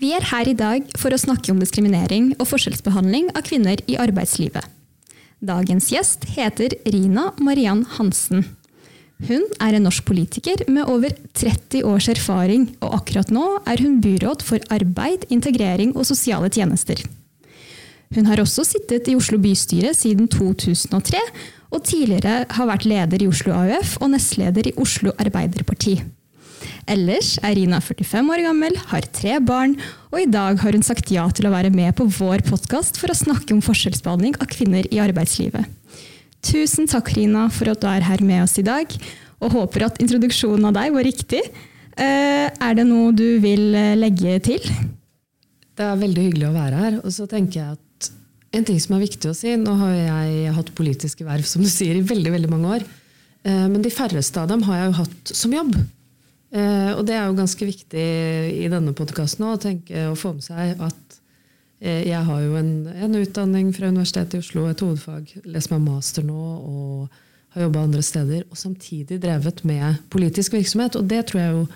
Vi her I dag for å snakke om diskriminering og forskjellsbehandling av kvinner I arbeidslivet. Dagens gjest heter Rina Mariann Hansen. Hun en norsk politiker med over 30 års erfaring, og akkurat nå hun byråd for arbeid, integrering og sosiale tjenester. Hun har også sittet I Oslo bystyre siden 2003, og tidligere har vært leder I Oslo AUF og nestleder I Oslo Arbeiderparti. Ellers Rina 45 år gammel, har 3 barn, og I dag har hun sagt ja til å være med på vår podcast for å snakke om forskjellsbehandling av kvinner I arbeidslivet. Tusen takk, Rina, for at du her med oss I dag, og håper at introduksjonen av deg var riktig. Det noe du vil legge til? Det veldig hyggelig å være her, og så tenker jeg at en ting som viktig å si, nå har jeg hatt politiske verv, som du sier, I veldig, veldig mange år, men de færreste av dem har jeg jo hatt som jobb. Og det jo ganske viktig I denne podcasten å tenke og få med seg at jeg har jo en utdanning fra Universitetet I Oslo, et hovedfag, leser meg master nå og har jobbet andre steder, og samtidig drevet med politisk virksomhet, og det tror jeg jo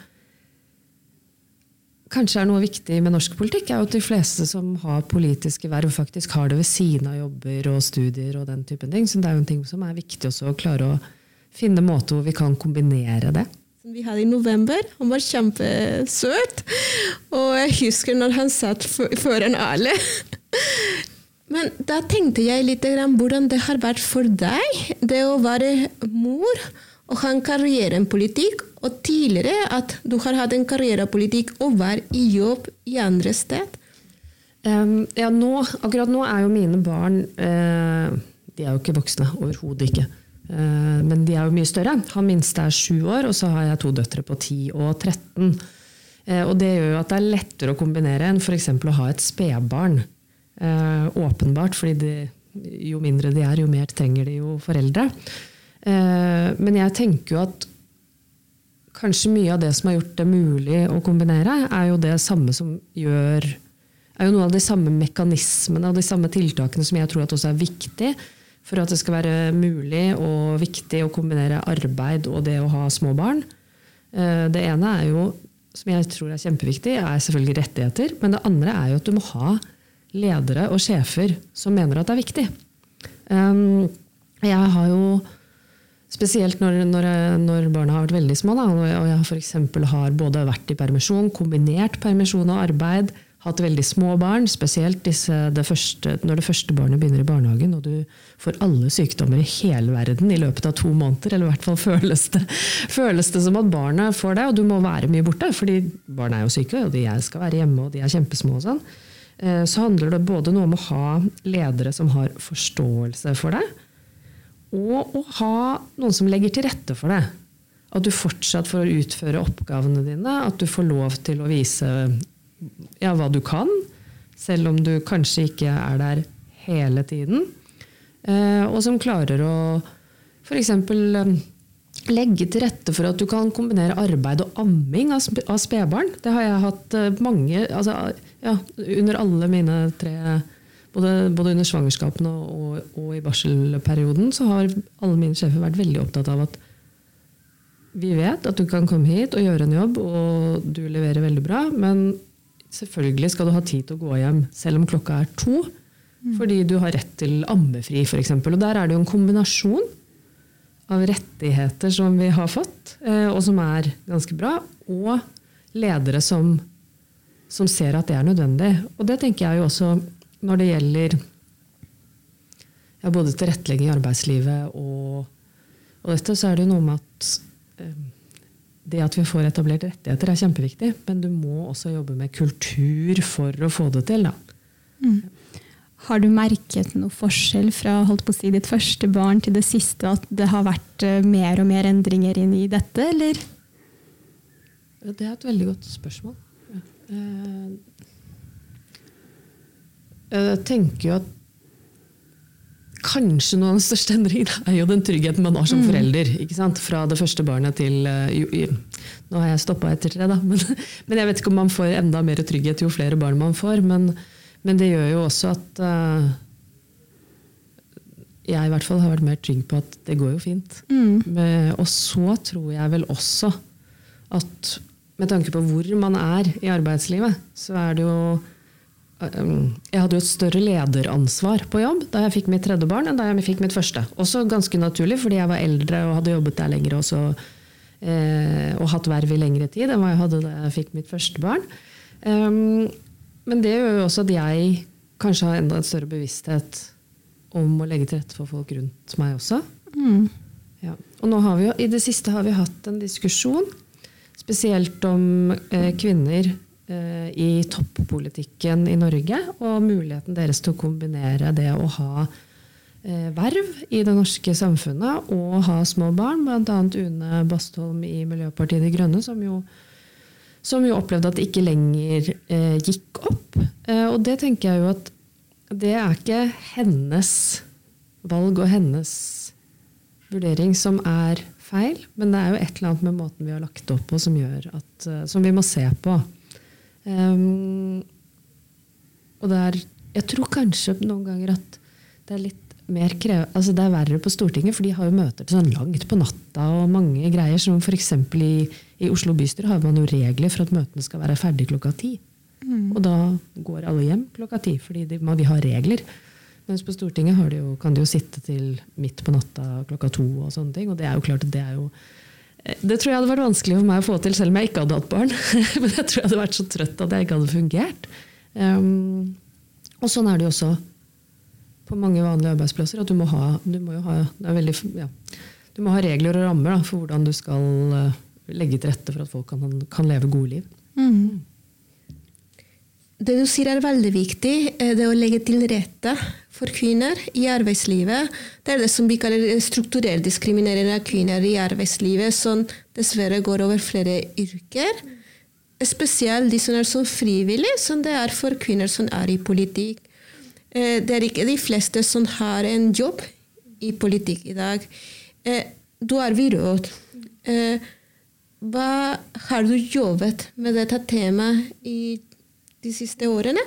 kanskje noe viktig med norsk politikk, jo at de fleste som har politiske verv faktisk har det ved siden av jobber og studier og den typen ting, så det jo en ting som viktig også å klare å finne måter hvor vi kan kombinere det. Vi hadde I november, han var kjempesøt, og jeg husker når han satt foran alle. Men da tenkte jeg litt hvordan det har vært for deg, det å være mor og ha en karrierepolitikk, og tidligere at du har hatt en karrierepolitikk og var I jobb I andre sted. Ja, akkurat nå jo mine barn, de jo ikke voksne, overhodet ikke. Men de jo mye større. Han minste 7 år, og så har jeg 2 døtre på 10 og 13. Og det gjør jo at det lettere å kombinere enn for eksempel å ha et spedbarn. Åpenbart, fordi jo mindre de jo mer trenger de jo foreldre. Men jeg tenker jo at kanskje mye av det som har gjort det mulig å kombinere, jo det samme som gjør jo noen av de samme mekanismene og de samme tiltakene som jeg tror at også viktig for at det skal være mulig og viktig å kombinere arbeid og det å ha små barn. Det ene jo, som jeg tror kjempeviktig, selvfølgelig rettigheter, men det andre jo at du må ha ledere og sjefer som mener at det viktig. Jeg har jo, spesielt når barna har vært veldig små, og jeg for eksempel har både vært I permisjon, kombinert permisjon og arbeid, hatt veldig små barn, spesielt når det første barnet begynner I barnehagen, og du får alle sykdommer I hele verden I løpet av 2 måneder, eller I hvert fall føles det som at barnet får det, og du må være mye borte, fordi barna jo syke, og de skal være hjemme, og de kjempesmå og sånn. Så handler det både noe om å ha ledere som har forståelse for det, og å ha noen som legger til rette for det. At du fortsatt får utføre oppgavene dine, at du får lov til å vise hva du kan, selv om du kanskje ikke der hele tiden, og som klarer å for eksempel legge til rette for at du kan kombinere arbeid og amming av spedbarn. Det har jeg hatt mange, under alle mine 3, både under svangerskapen og I barselperioden, så har alle mine sjefer vært veldig opptatt av at vi vet at du kan komme hit og gjøre en jobb, og du leverer veldig bra, men selvfølgelig skal du ha tid til å gå hjem, selv om klokka 2, fordi du har rett til ammefri, for eksempel. Og der det jo en kombinasjon av rettigheter som vi har fått, og som ganske bra, og ledere som ser at det nødvendig. Og det tenker jeg jo også når det gjelder både tilrettelegging I arbeidslivet, og dette, så det jo noe med at det at vi får etablert rettigheter kjempeviktig, men du må også jobbe med kultur for å få det til. Da. Har du merket noe forskjell fra holdt på å si, ditt første barn til det siste, at det har vært mer og mer endringer inn I dette, eller? Det et veldig godt spørsmål. Jeg tenker jo at kanskje noen av de største endringene jo den tryggheten man har som forelder, ikke sant? Fra det første barnet til nå har jeg stoppet etter 3 da, men jeg vet ikke om man får enda mer trygghet jo flere barn man får, men det gjør jo også at jeg I hvert fall har vært mer trygg på at det går jo fint. Og så tror jeg vel også at med tanke på hvor man i arbeidslivet, så det jo jeg hadde jo et større lederansvar på jobb da jeg fikk mitt tredje barn enn da jeg fikk mitt første. Også ganske naturlig, fordi jeg var eldre og hadde jobbet der lenger også, og hatt verv i lengre tid enn hva jeg hadde da jeg fikk mitt første barn. Men det gjør jo også at jeg kanskje har enda en større bevissthet om å legge til rette for folk rundt meg også. Ja. Og nå har vi jo, i det siste har vi hatt en diskusjon, spesielt om kvinner i toppolitikken i Norge, og muligheten deres til å kombinere det å ha verv i det norske samfunnet og ha små barn, blant annet Une Bastholm i Miljøpartiet De Grønne, som jo opplevde at det ikke lenger gikk opp. Og det tenker jeg jo at det ikke hennes valg og hennes vurdering som feil, men det jo et eller annet med måten vi har lagt opp på som gjør at, som vi må se på. Og jeg tror kanskje noen ganger at det litt mer altså det verre på Stortinget, for de har jo møter sånn langt på natta og mange greier, som for eksempel i Oslo bystyre har man jo regler for at møtene skal være ferdig klokka 10. Og da går alle hjem klokka 10, fordi de har regler. Mens på Stortinget kan de jo sitte til midt på natta klokka 2 og sånne ting, og det jo klart at det tror jeg hadde vært vanskelig for meg å få til, selv om jeg ikke hadde hatt barn. Men jeg tror jeg hadde vært så trøtt at jeg ikke hadde fungert. Og sånn det jo også på mange vanlige arbeidsplasser, at du må ha regler og rammer for hvordan du skal legge til rette for at folk kan leve gode liv. Det du sier veldig viktig, det å legge til rette for kvinner i arbeidslivet. Det det som vi kaller strukturell diskriminering av kvinner i arbeidslivet, som dessverre går over flere yrker. Spesielt de som så frivillige, som det for kvinner som i politikk. Det ikke de fleste som har en jobb i politikk i dag. Du byråd. Hva har du jobbet med dette temaet i de siste årene?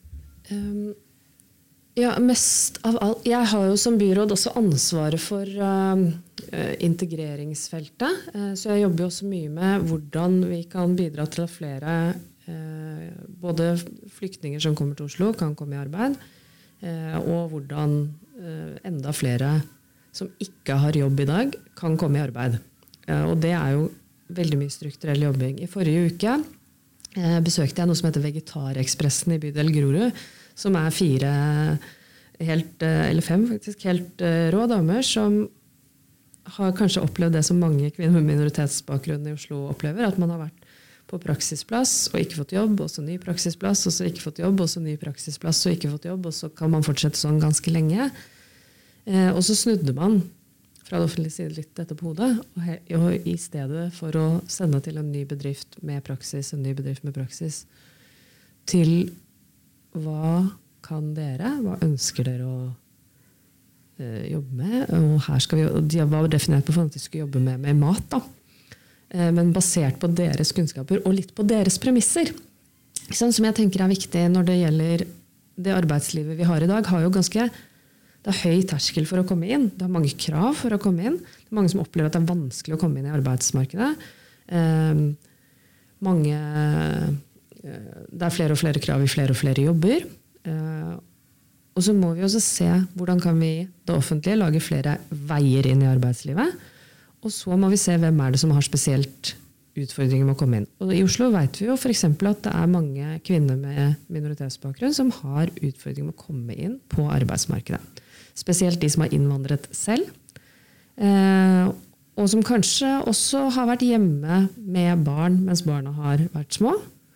Ja, mest av alt. Jeg har jo som byråd også ansvaret for integreringsfeltet, så jeg jobber jo også mye med hvordan vi kan bidra til at flere, både flyktninger som kommer til Oslo, kan komme i arbeid, og hvordan enda flere som ikke har jobb i dag, kan komme i arbeid. Og det jo veldig mye strukturell jobbing. I forrige uke besøkte jeg noe som heter Vegetarekspressen i bydel Grorud, som 5 faktisk, helt rå damer, som har kanskje opplevd det som mange kvinner med minoritetsbakgrunn i Oslo opplever, at man har vært på praksisplass og ikke fått jobb, og så ny praksisplass, og så ikke fått jobb, og så ny praksisplass og ikke fått jobb, og så kan man fortsette sånn ganske lenge. Og så snudde man fra det offentlige side litt dette på hodet, og i stedet for å sende til en ny bedrift med praksis, til hva kan dere, hva ønsker dere å jobbe med, og her skal de var definert på at de skulle jobbe med mat da, men basert på deres kunnskaper og litt på deres premisser, sånn som jeg tenker viktig når det gjelder det arbeidslivet vi har i dag, har jo ganske det høy terskel for å komme inn. Det mange krav for å komme inn. Det mange som opplever at det vanskelig å komme inn i arbeidsmarkedet. Det flere og flere krav i flere og flere jobber. Og så må vi også se hvordan kan vi, det offentlige, lage flere veier inn i arbeidslivet. Og så må vi se hvem det som har spesielt utfordringer med å komme inn. Og i Oslo vet vi jo for eksempel at det mange kvinner med minoritetsbakgrunn som har utfordringer med å komme inn på arbeidsmarkedet. Spesielt de som har innvandret selv, og som kanskje også har vært hjemme med barn mens barna har vært små,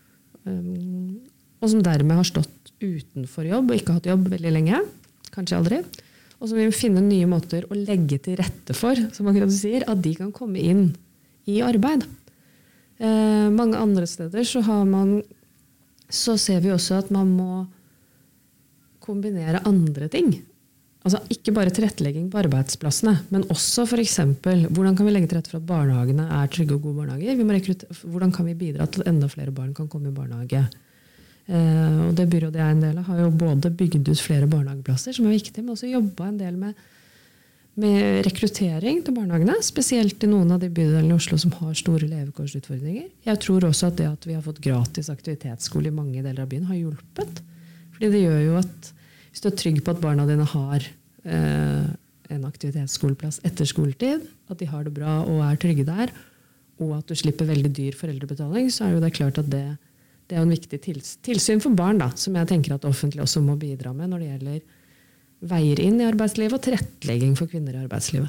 og som dermed har stått utenfor jobb og ikke hatt jobb veldig lenge, kanskje aldri, og som vil finne nye måter å legge til rette for, som man kan si, at de kan komme inn i arbeid. Mange andre steder så ser vi også at man må kombinere andre ting. Altså ikke bare tilrettelegging på arbeidsplassene, men også for eksempel, hvordan kan vi legge til rette for at barnehagene trygge og gode barnehager? Hvordan kan vi bidra til at enda flere barn kan komme i barnehage? Og det byrådet en del av har jo både bygd ut flere barnehageplasser, som viktig, men også jobbet en del med rekruttering til barnehagene, spesielt i noen av de bydelene i Oslo som har store levekårsutfordringer. Jeg tror også at det at vi har fått gratis aktivitetsskole i mange deler av byen har hjulpet. Fordi det gjør jo at hvis du er trygg på at barna dine har en aktivitetsskoleplass etter skoletid, at de har det bra og er trygge der, og at du slipper veldig dyr foreldrebetaling, så er jo det klart at det er en viktig tilsyn for barn, da, som jeg tenker at det offentlige også må bidra med når det gjelder veier inn i arbeidslivet og tilrettelegging for kvinner i arbeidslivet.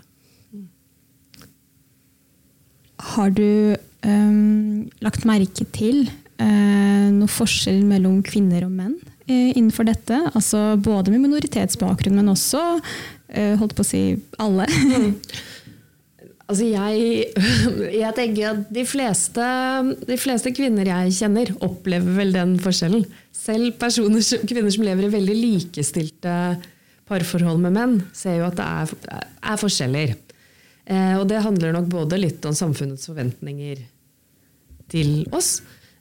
Har du lagt merke til noe forskjell mellom kvinner og menn innenfor dette? Altså både med minoritetsbakgrunn, men også, holdt på å si, alle. Altså jeg tenker at de fleste kvinner jeg kjenner opplever vel den forskjellen. Selv kvinner som lever i veldig likestilte parforhold med menn, ser jo at det er forskjeller. Og det handler nok både litt om samfunnets forventninger til oss,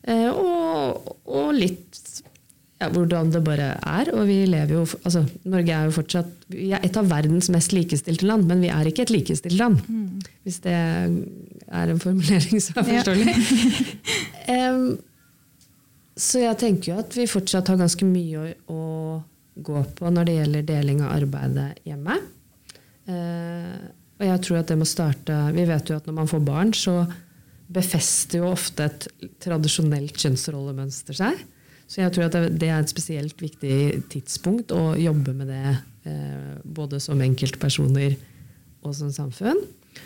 og litt hvordan det bare er. Og vi lever jo, altså Norge er jo fortsatt, vi er et av verdens mest likestilte land, men vi er ikke et likestilt land. Hvis det er en formulering som er forståelig. Så jeg tenker jo at vi fortsatt har ganske mye å gå på når det gjelder deling av arbeidet hjemme. Og jeg tror at det må starte, vi vet jo at når man får barn, så befester jo ofte et tradisjonelt kjønnsrollemønster seg. Så jeg tror at det er et spesielt viktig tidspunkt å jobbe med det, både som enkeltpersoner og som samfunn.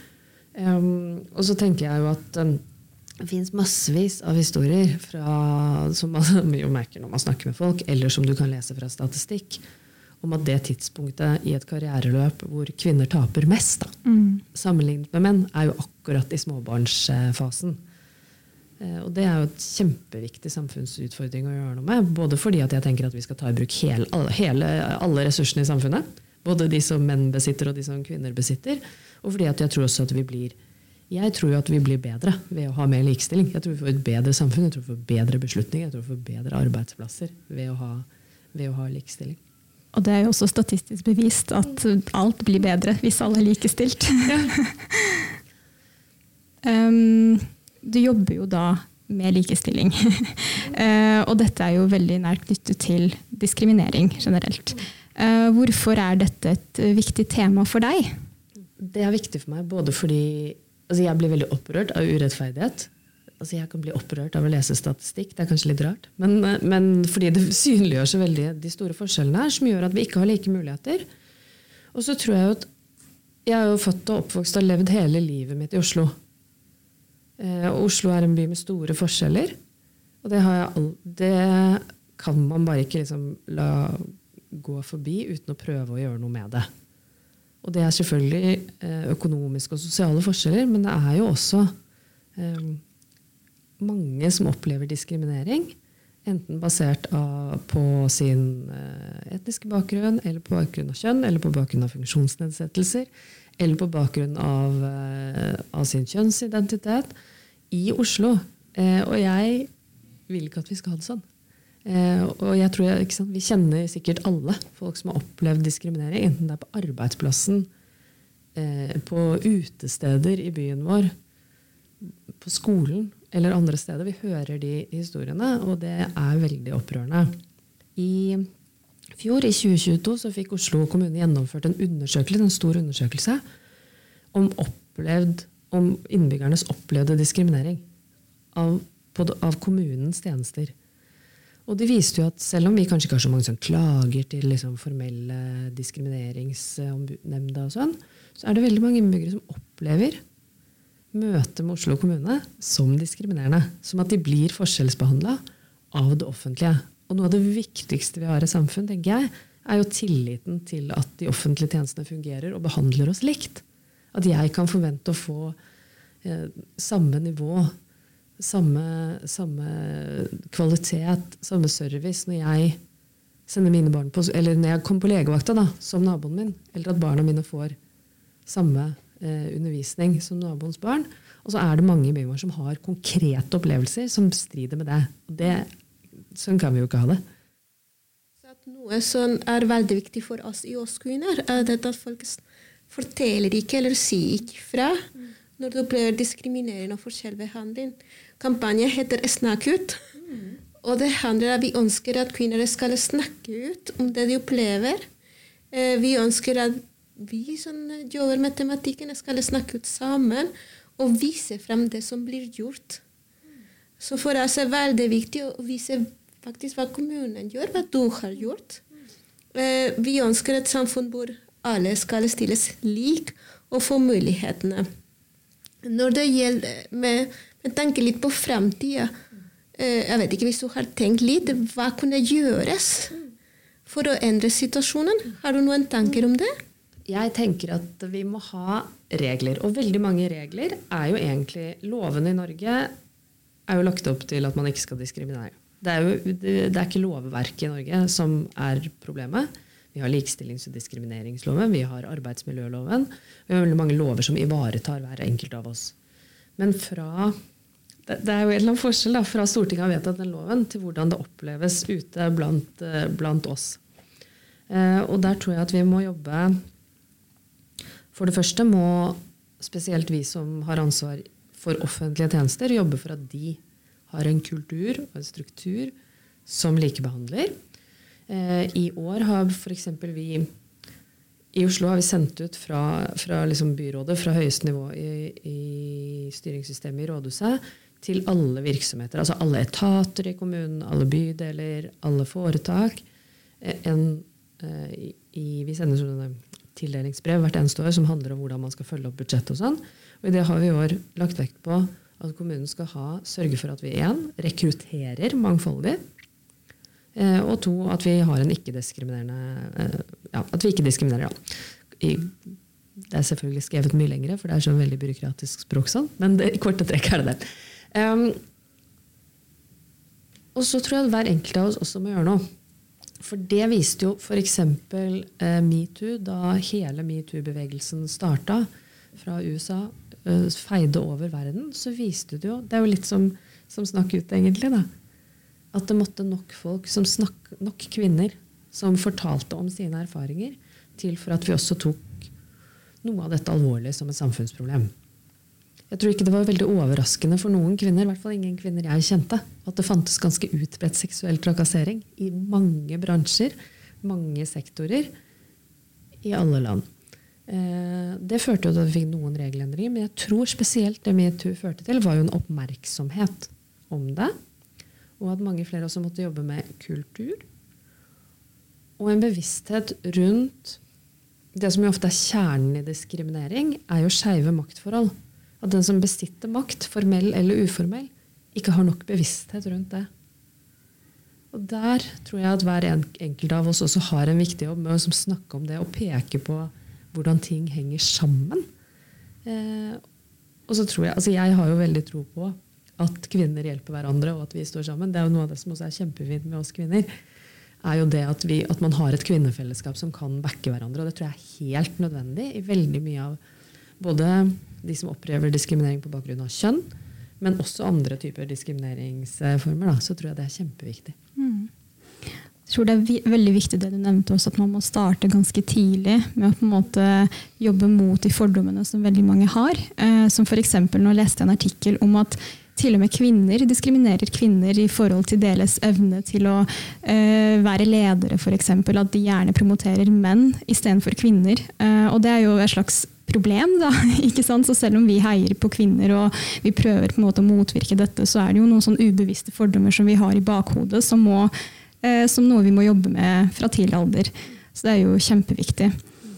Og så tenker jeg jo at det finnes massevis av historier som man jo merker når man snakker med folk, eller som du kan lese fra statistikk, om at det tidspunktet i et karriereløp hvor kvinner taper mest, sammenlignet med menn, er jo akkurat i småbarnsfasen. Og det er jo et kjempeviktig samfunnsutfordring å gjøre noe med, både fordi at jeg tenker at vi skal ta i bruk alle ressursene i samfunnet, både de som menn besitter og de som kvinner besitter, og fordi at jeg tror også at jeg tror at vi blir bedre ved å ha mer likestilling. Jeg tror vi får et bedre samfunn, jeg tror vi får bedre beslutninger, jeg tror vi får bedre arbeidsplasser ved å ha likestilling. Og det er jo også statistisk bevist at alt blir bedre hvis alle er likestilt. Ja. Du jobber jo da med likestilling. Og dette er jo veldig nært knyttet til diskriminering generelt. Hvorfor er dette et viktig tema for deg? Det er viktig for meg både fordi jeg blir veldig opprørt av urettferdighet. Jeg kan bli opprørt av å lese statistikk, det er kanskje litt rart. Men fordi det synliggjør så veldig de store forskjellene her, som gjør at vi ikke har like muligheter. Og så tror jeg jo at jeg er jo født og oppvokst og levd hele livet mitt i Oslo. Og Oslo er en by med store forskjeller. Og det kan man bare ikke liksom la gå forbi uten å prøve å gjøre noe med det. Og det er selvfølgelig økonomiske og sosiale forskjeller, men det er jo også mange som opplever diskriminering, enten basert på sin etniske bakgrunn, eller på bakgrunn av kjønn, eller på bakgrunn av funksjonsnedsettelser, eller på bakgrunn av sin kjønnsidentitet i Oslo. Og jeg vil ikke at vi skal ha det sånn. Og jeg tror vi kjenner sikkert alle folk som har opplevd diskriminering, enten det er på arbeidsplassen, på utesteder i byen vår, på skolen eller andre steder. Vi hører de historiene, og det er veldig opprørende. I fjor, i 2022, så fikk Oslo kommune gjennomført en stor undersøkelse om innbyggernes opplevde diskriminering av kommunens tjenester. Og det viste jo at selv om vi kanskje ikke har så mange som klager til liksom formelle diskrimineringsnemnda og sånn, så er det veldig mange innbyggere som opplever møte med Oslo kommune som diskriminerende. Som at de blir forskjellsbehandlet av det offentlige. Og noe av det viktigste vi har i samfunn, tenker jeg, er jo tilliten til at de offentlige tjenestene fungerer og behandler oss likt. At jeg kan forvente å få samme nivå, samme kvalitet, samme service når jeg sender mine barn på, eller når jeg kommer på legevakta da, som naboen min, eller at barna mine får samme undervisning som naboens barn. Og så er det mange i byen vår som har konkrete opplevelser som strider med det. Sånn kan vi jo ikke ha det. Så at noe som er veldig viktig for oss i oss kvinner, er det at folk forteller ikke eller sier ikke fra når du opplever diskriminering og forskjellsbehandling. Kampanjen heter Snakk ut. Og det handler om at vi ønsker at kvinner skal snakke ut om det de opplever. Vi ønsker at vi som jobber med tematikken skal snakke ut sammen og vise frem det som blir gjort. Så for oss er det veldig viktig å vise faktisk hva kommunen gjør, hva du har gjort. Vi ønsker et samfunn hvor alle skal stilles lik og få mulighetene. Når det gjelder med tanke litt på fremtiden, jeg vet ikke hvis du har tenkt litt, hva kunne gjøres for å endre situasjonen? Har du noen tanker om det? Jeg tenker at vi må ha regler, og veldig mange regler er jo egentlig, lovene i Norge er jo lagt opp til at man ikke skal diskriminere. Det er ikke lovverket i Norge som er problemet. Vi har likestillings- og diskrimineringsloven, vi har arbeidsmiljøloven, vi har veldig mange lover som ivaretar hver enkelt av oss. Men det er jo en eller annen forskjell fra Stortinget har vedtatt den loven til hvordan det oppleves ute blant oss. Og der tror jeg at vi må jobbe. For det første må spesielt vi som har ansvar for offentlige tjenester jobbe for at de har en kultur og en struktur som likebehandler. I år har for eksempel i Oslo har vi sendt ut fra liksom byrådet, fra høyeste nivå i styringssystemet i rådhuset, til alle virksomheter, altså alle etater i kommunen, alle bydeler, alle foretak. Vi sender sånne tildelingsbrev hvert eneste år som handler om hvordan man skal følge opp budsjett og sånn. Og i det har vi i år lagt vekt på at kommunen skal sørge for at vi rekrutterer mangfoldig, og 2, at vi har en ikke-diskriminerende, at vi ikke diskriminerer. Det er selvfølgelig skrevet mye lengre, for det er så veldig byråkratisk språk sånn, men i korte trekk er det det. Og så tror jeg at hver enkelt av oss også må gjøre noe. For det viste jo for eksempel MeToo, da hele MeToo-bevegelsen startet fra USA, feide over verden, så viste det jo, det er jo litt som snakk ut egentlig da, at det måtte nok folk, nok kvinner, som fortalte om sine erfaringer, til for at vi også tok noe av dette alvorlig som et samfunnsproblem. Jeg tror ikke det var veldig overraskende for noen kvinner, i hvert fall ingen kvinner jeg kjente, at det fantes ganske utbredt seksuell trakassering i mange bransjer, mange sektorer, i alle land. Det førte jo til at vi fikk noen regelendringer, men jeg tror spesielt det MeToo førte til, var jo en oppmerksomhet om det, og at mange flere også måtte jobbe med kultur, og en bevissthet rundt det som jo ofte er kjernen i diskriminering, er jo skeive maktforhold. At den som besitter makt, formell eller uformell, ikke har nok bevissthet rundt det. Og der tror jeg at hver enkelt av oss også har en viktig jobb med å snakke om det og peke på hvordan ting henger sammen. Og så tror jeg, altså jeg har jo veldig tro på at kvinner hjelper hverandre og at vi står sammen. Det er jo noe av det som også er kjempefint med oss kvinner, er jo det at man har et kvinnefellesskap som kan backe hverandre, og det tror jeg er helt nødvendig i veldig mye av både de som opplever diskriminering på bakgrunn av kjønn, men også andre typer diskrimineringsformer, da, så tror jeg det er kjempeviktig. Jeg tror det er veldig viktig det du nevnte også, at man må starte ganske tidlig med å på en måte jobbe mot de fordommene som veldig mange har. Som for eksempel, nå leste jeg en artikkel om at til og med kvinner diskriminerer kvinner i forhold til deres evne til å være ledere, for eksempel, at de gjerne promoterer menn i stedet for kvinner. Og det er jo et slags problem, da, ikke sant? Så selv om vi heier på kvinner og vi prøver på en måte å motvirke dette, så er det jo noen sånn ubevisste fordommer som vi har i bakhodet, som noe vi må jobbe med fra tidlig alder. Så det er jo kjempeviktig.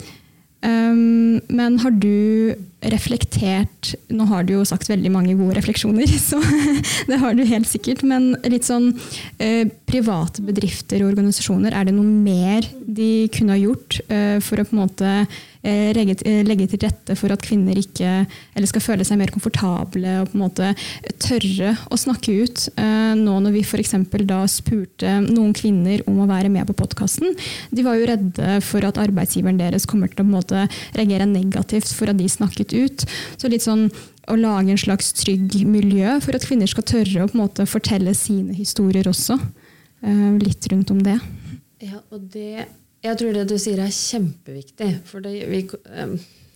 Men har du reflektert, nå har du jo sagt veldig mange gode refleksjoner, så det har du helt sikkert, men litt sånn private bedrifter og organisasjoner, er det noe mer de kunne ha gjort for å på en måte legge til rette for at kvinner ikke, eller skal føle seg mer komfortable og på en måte tørre å snakke ut? Nå når vi for eksempel da spurte noen kvinner om å være med på podcasten, de var jo redde for at arbeidsgiveren deres kommer til å på en måte reagere negativt for at de snakket ut. Så litt sånn å lage en slags trygg miljø for at kvinner skal tørre å på en måte fortelle sine historier også. Litt rundt om det. Ja, og jeg tror det du sier er kjempeviktig, for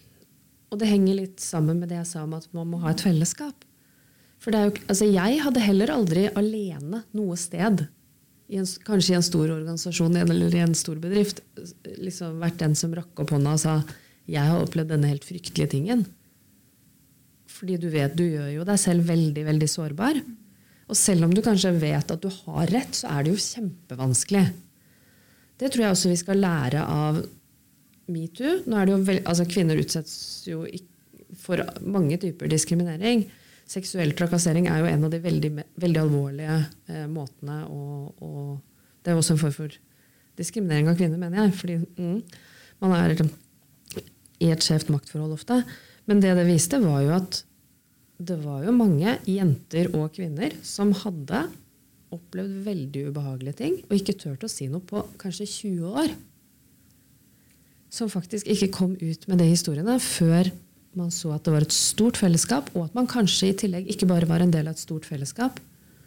Og det henger litt sammen med det jeg sa om at man må ha et fellesskap. For det er jo, altså jeg hadde heller aldri alene noe sted, kanskje i en stor organisasjon eller i en stor bedrift, liksom vært den som rakk opp hånda og sa jeg har opplevd denne helt fryktelige tingen. Fordi du vet, du gjør jo deg selv veldig, veldig sårbar. Og selv om du kanskje vet at du har rett, så er det jo kjempevanskelig. Det tror jeg også vi skal lære av MeToo. Nå er det jo altså kvinner utsettes jo for mange typer diskriminering. Seksuell trakassering er jo en av de veldig, veldig alvorlige måtene, og det er også en form for diskriminering av kvinner, mener jeg, fordi man er i et skjevt maktforhold ofte. Men det viste var jo at det var jo mange jenter og kvinner som hadde opplevd veldig ubehagelige ting, og ikke tørt å si noe på kanskje 20 år. Som faktisk ikke kom ut med de historiene før man så at det var et stort fellesskap, og at man kanskje i tillegg ikke bare var en del av et stort fellesskap,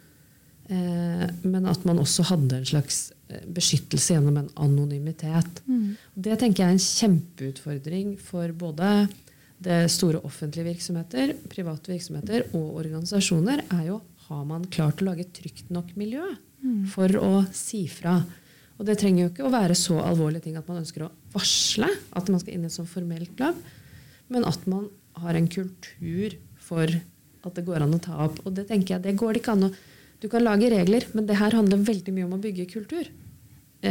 men at man også hadde en slags beskyttelse gjennom en anonymitet. Det tenker jeg er en kjempeutfordring for både det store offentlige virksomheter, private virksomheter og organisasjoner, er jo, har man klart å lage et trygt nok miljø for å si fra. Og det trenger jo ikke å være så alvorlige ting at man ønsker å varsle, at man skal inn i et sånn formelt lov, men at man har en kultur for at det går an å ta opp. Og det tenker jeg, det går det ikke an å... Du kan lage regler, men det her handler veldig mye om å bygge kultur. I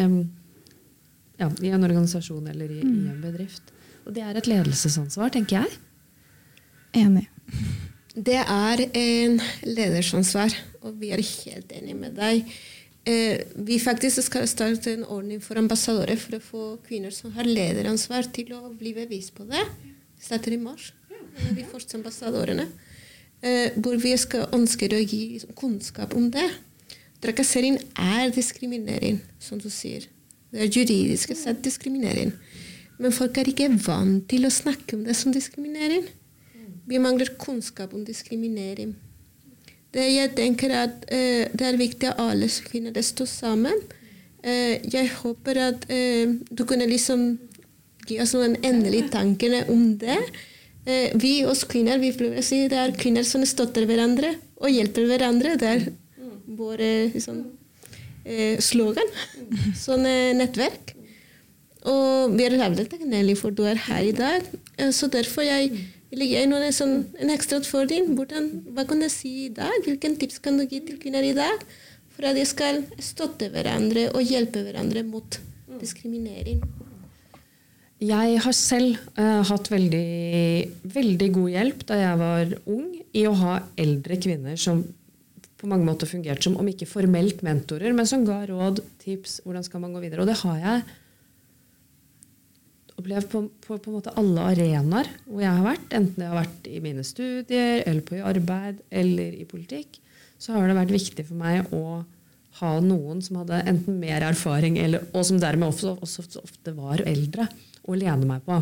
en organisasjon eller i en bedrift. Og det er et ledelsesansvar, tenker jeg. Enig. Det er en ledersansvar, og vi er helt enige med deg. Vi faktisk skal starte en ordning for ambassadører for å få kvinner som har lederansvar til å bli bevisst på det. Det starter i mars, de første ambassadørene, hvor vi ønsker å gi kunnskap om det. Trakassering er diskriminering, som du sier. Det er juridisk sett diskriminering. Men folk er ikke vant til å snakke om det som diskriminering. Vi mangler kunnskap om diskriminering. Jeg tenker at det er viktig at alle kvinner står sammen. Jeg håper at du kunne liksom gi oss noen endelige tanker om det. Vi oss kvinner, vi vil si det er kvinner som støtter hverandre og hjelper hverandre. Det er vår liksom, slogan, sånn nettverk. Og vi er veldig takknemlige for at du er her i dag. Så derfor vil jeg gi noen en ekstra utfordring. Hva kan du si i dag? Hvilken tips kan du gi til kvinner i dag for at de skal støtte hverandre og hjelpe hverandre mot diskriminering? Jeg har selv hatt veldig, veldig god hjelp da jeg var ung i å ha eldre kvinner som på mange måter fungerte som, om ikke formelt mentorer, men som ga råd, tips, hvordan skal man gå videre. Og det har jeg opplevd på en måte alle arenaer hvor jeg har vært, enten det har vært i mine studier, eller på arbeid, eller i politikk, så har det vært viktig for meg å ha noen som hadde enten mer erfaring, og som dermed også ofte var eldre, å lene meg på.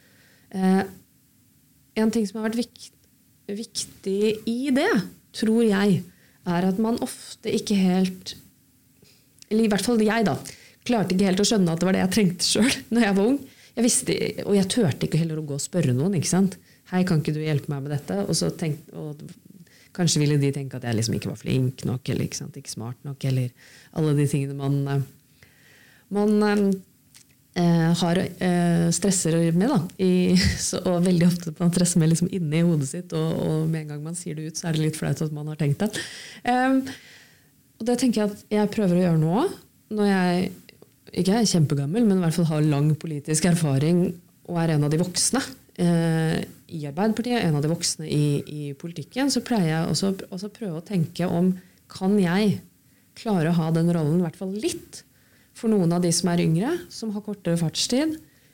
En ting som har vært viktig i det, tror jeg, er at man ofte ikke helt, eller i hvert fall jeg da, klarte ikke helt å skjønne at det var det jeg trengte selv når jeg var ung. Jeg visste, og jeg tørte ikke heller å gå og spørre noen, ikke sant? Hei, kan ikke du hjelpe meg med dette? Og kanskje ville de tenke at jeg liksom ikke var flink nok, eller ikke, sant? Ikke smart nok, eller alle de tingene man har stresser med da, og veldig ofte man stresser med liksom inne i hodet sitt, og med en gang man sier det ut, så er det litt flaut at man har tenkt det. Og det tenker jeg at jeg prøver å gjøre nå, når jeg ikke er kjempegammel, men i hvert fall har lang politisk erfaring, og er en av de voksne i Arbeiderpartiet, en av de voksne i politikken, så pleier jeg også å prøve å tenke om, kan jeg klare å ha den rollen, i hvert fall litt, for noen av de som er yngre, som har kortere fartstid.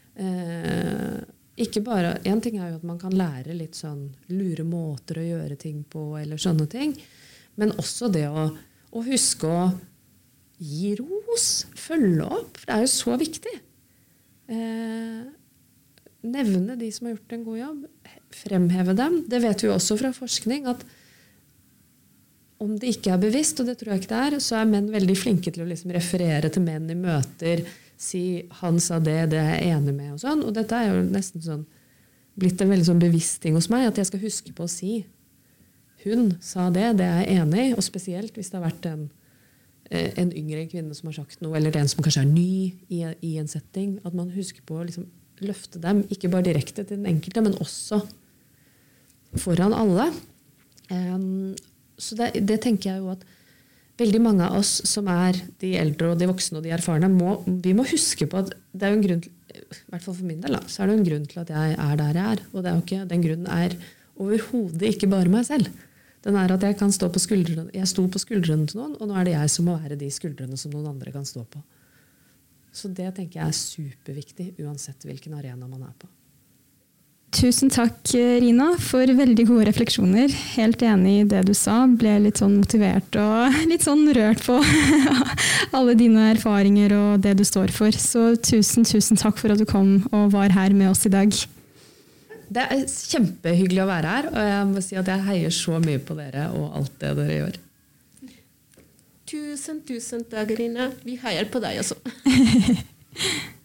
Ikke bare, en ting er jo at man kan lære litt sånn lure måter å gjøre ting på, eller sånne ting, men også det å huske å gi ros, følge opp, for det er jo så viktig. Nevne de som har gjort en god jobb, fremheve dem. Det vet vi også fra forskning, at om det ikke er bevisst, og det tror jeg ikke det er, så er menn veldig flinke til å liksom referere til menn i møter, si han sa det er jeg enig med, og sånn. Og dette er jo nesten sånn blitt en veldig sånn bevisst ting hos meg, at jeg skal huske på å si hun sa det er jeg enig i, og spesielt hvis det har vært en yngre kvinne som har sagt noe, eller en som kanskje er ny i en setting, at man husker på å liksom løfte dem, ikke bare direkte til den enkelte, men også foran alle. Så det tenker jeg jo at veldig mange av oss som er de eldre og de voksne og de erfarne, vi må huske på at det er jo en grunn til, i hvert fall for min del, så er det en grunn til at jeg er der jeg er, og det er jo ikke, den grunnen er overhodet ikke bare meg selv. Den er at jeg kan stå på skuldrene, jeg sto på skuldrene til noen, og nå er det jeg som må være de skuldrene som noen andre kan stå på. Så det tenker jeg er superviktig, uansett hvilken arena man er på. Tusen takk, Rina, for veldig gode refleksjoner. Helt enig i det du sa. Ble litt sånn motivert og litt sånn rørt på alle dine erfaringer og det du står for. Så tusen takk for at du kom og var her med oss i dag. Det er kjempehyggelig å være her, og jeg må si at jeg heier så mye på dere og alt det dere gjør. Tusen takk, Rina. Vi heier på deg også.